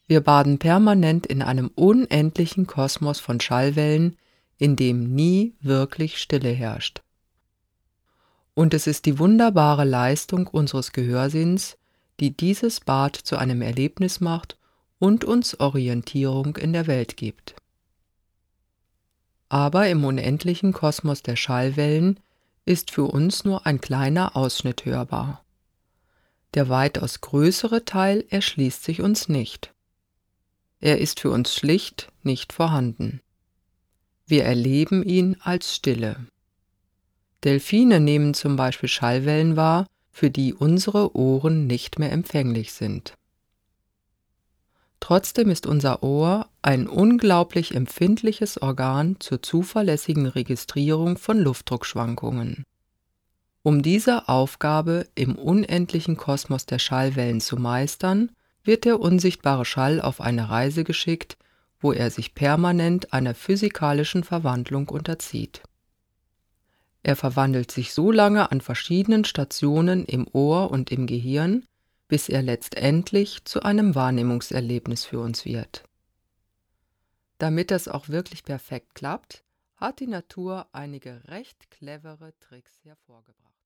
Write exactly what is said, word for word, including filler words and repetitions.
Wir baden permanent in einem unendlichen Kosmos von Schallwellen, in dem nie wirklich Stille herrscht. Und es ist die wunderbare Leistung unseres Gehörsinns, die dieses Bad zu einem Erlebnis macht und uns Orientierung in der Welt gibt. Aber im unendlichen Kosmos der Schallwellen ist für uns nur ein kleiner Ausschnitt hörbar. Der weitaus größere Teil erschließt sich uns nicht. Er ist für uns schlicht nicht vorhanden. Wir erleben ihn als Stille. Delfine nehmen zum Beispiel Schallwellen wahr, für die unsere Ohren nicht mehr empfänglich sind. Trotzdem ist unser Ohr ein unglaublich empfindliches Organ zur zuverlässigen Registrierung von Luftdruckschwankungen. Um diese Aufgabe im unendlichen Kosmos der Schallwellen zu meistern, wird der unsichtbare Schall auf eine Reise geschickt, wo er sich permanent einer physikalischen Verwandlung unterzieht. Er verwandelt sich so lange an verschiedenen Stationen im Ohr und im Gehirn, bis er letztendlich zu einem Wahrnehmungserlebnis für uns wird. Damit das auch wirklich perfekt klappt, hat die Natur einige recht clevere Tricks hervorgebracht.